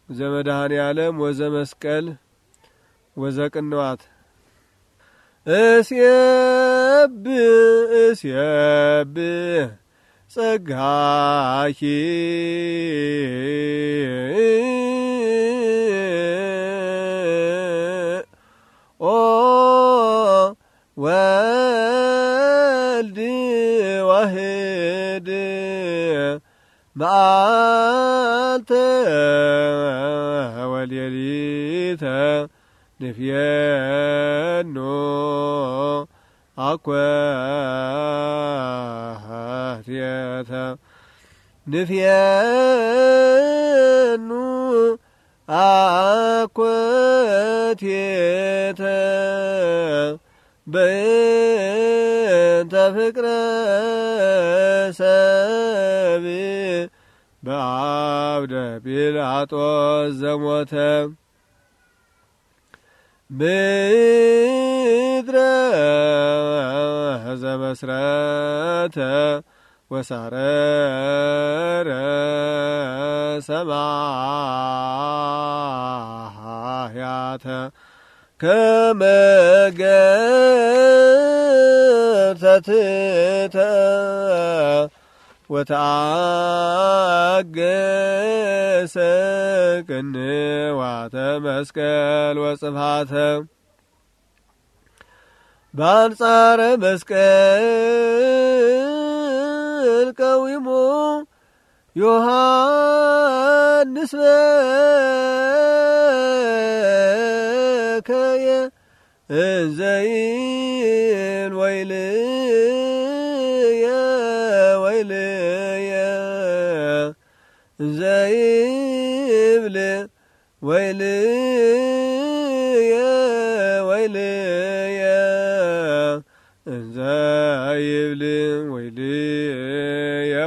ዘመድኃኔ ዓለም ወዘመስቀል ወዘቅንዋት እስየብ ጸጋኪ ኦ ወልድ ዋህድ መዓልተ ወሌሊተ ንፍየኖ አኳትየተ ንፍየኑ አኳትየተ በእንተ ፍቅረ ሰብ በአብደ ጲላጦስ ዘሞተ ምድረ ዘመስረተ ወሳረረ ሰማያተ ከመ ገርተትተ ወተአገሰ ቅንዋተ መስቀል ወጽፋተ በአንጻረ መስቀል ቀዊሞ ዮሐንስ በከየ እንዘይን ወይልየ እንዘይብል ወይልየ እንዘይብል ወይልየ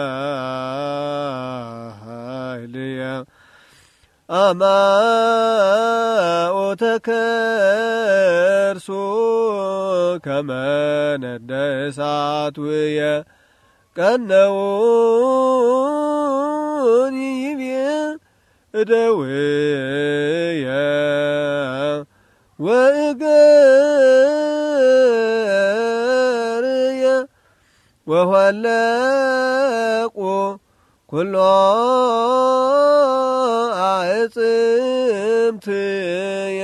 አማኦተ ከርሱ ከመ ነደ እሳት ውየ ቀነውን ይቤ እደውየ ወእገርየ ወኋለቁ ኩሎ አዕጽምትየ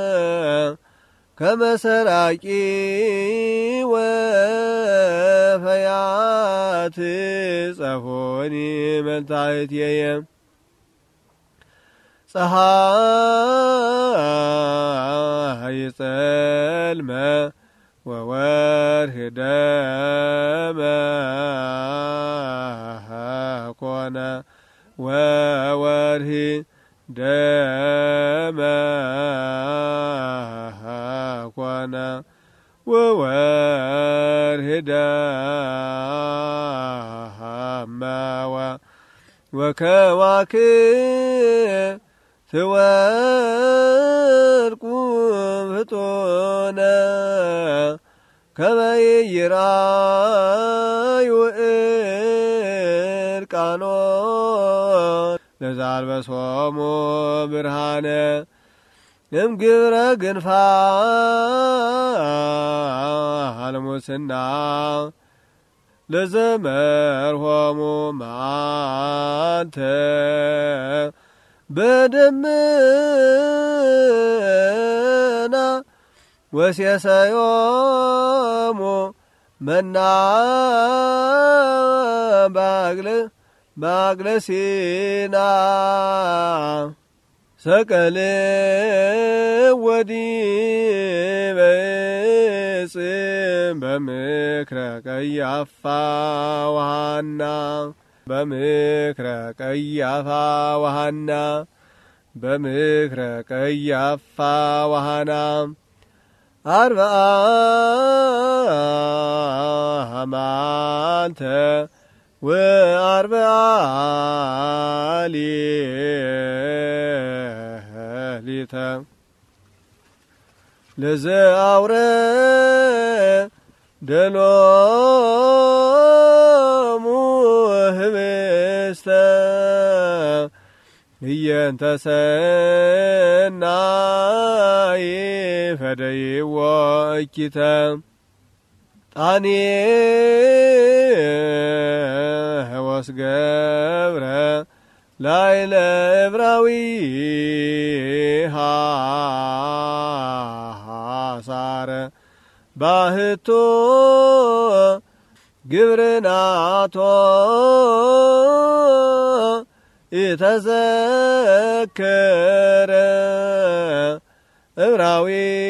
ከመሰራቂ ወፈያት ጸፎኒ መልታይትየ ፀሐይ ጸልመ ወወርህ ደመ ኮነ ወወርህ ደመ ኮነ ወወርህ ደመ ወከዋክብት ወርቁ ፍጡነ ከመ ይራዩ ዕርቃኖ ለዘአልበሶሙ ብርሃነ እምግብረ ግንፋል ሙስና ለዘመርሆሙ መዓልተ በደመና ወሴሰዮሙ መና ባግለ ሲና ሰቀል ወዲበ ዕፅ በምክረ ቀያፋ ወሐና በምክረ ቀያፋ ወሐና በምክረ ቀያፋ ወሐና አርብዓ መዓልተ ወአርብዓ ሌሊተ ለዘአውረ ደሎሙ ህብስተ በእንተ ሰናይ ፈደይዎ እኪተ ጣኔወስ ገብረ ላዕለ ዕብራዊ ሐሳረ ባህቶ ግብርናቶ ኢተዘከረ ዕብራዊ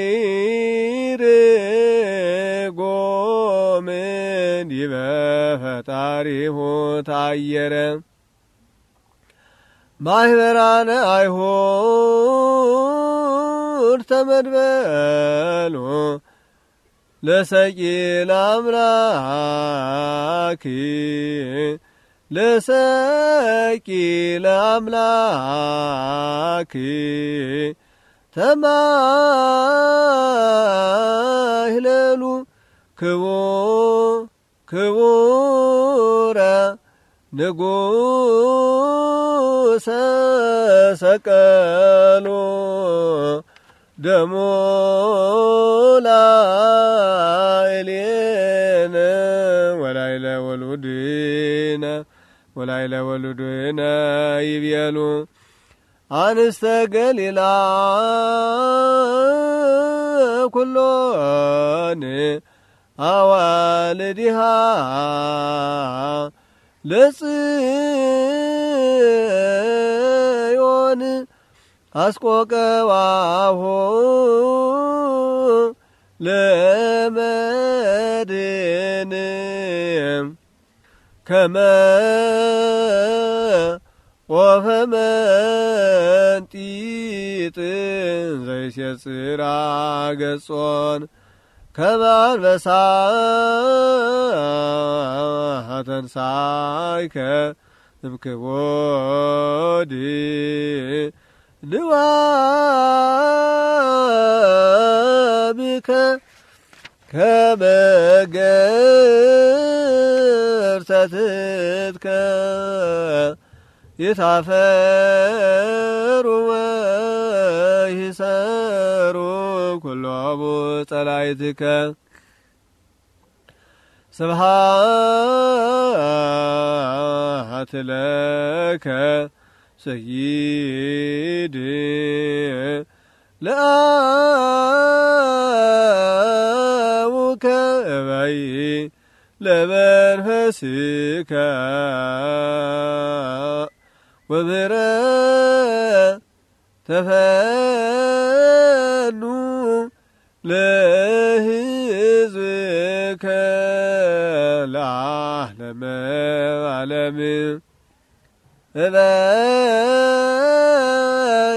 ርጎምን ዲበ ፈጣሪሁ ታየረ ማኅበራነ አይሁድ ተመድበሉ ለሰቂል አምላክ ለሰቂል አምላክ ተማህለሉ ክቡረ ንጉሰ ሰቀሉ ደሞ ላዕሌነ ወላዕለ ወሉድነ ይቤሉ አንስተ ገሊላ ኩሎን አዋልድሃ ለጽዮን አስቆቀዋሁ ለመድን ከመ ወፈ መንጢጥ ዘይሴጽራ ገጾን ከመ አንበሳ ተንሣእከ እምክቦድ ንዋብከ ከመ ገርሰትከ ይታፈሩ ወይሰሩ ኩሎሙ ጸላእትከ ስብሐት ለከ ሰይድ ለአቡከ እበይ ለመንፈስከ ወምህረት ተፈኑ ለሕዝብከ ለዓለመ ዓለም እበይ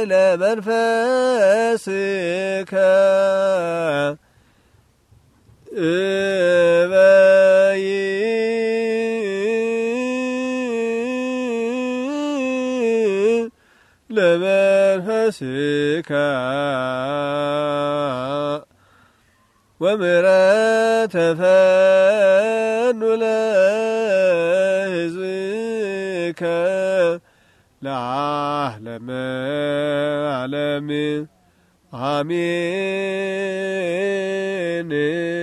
ለመንፈስከ እበይ ለመንፈስከ ወምህረት ተፈኑ ለሕዝብከ ለዓለመ ዓለም አሜን።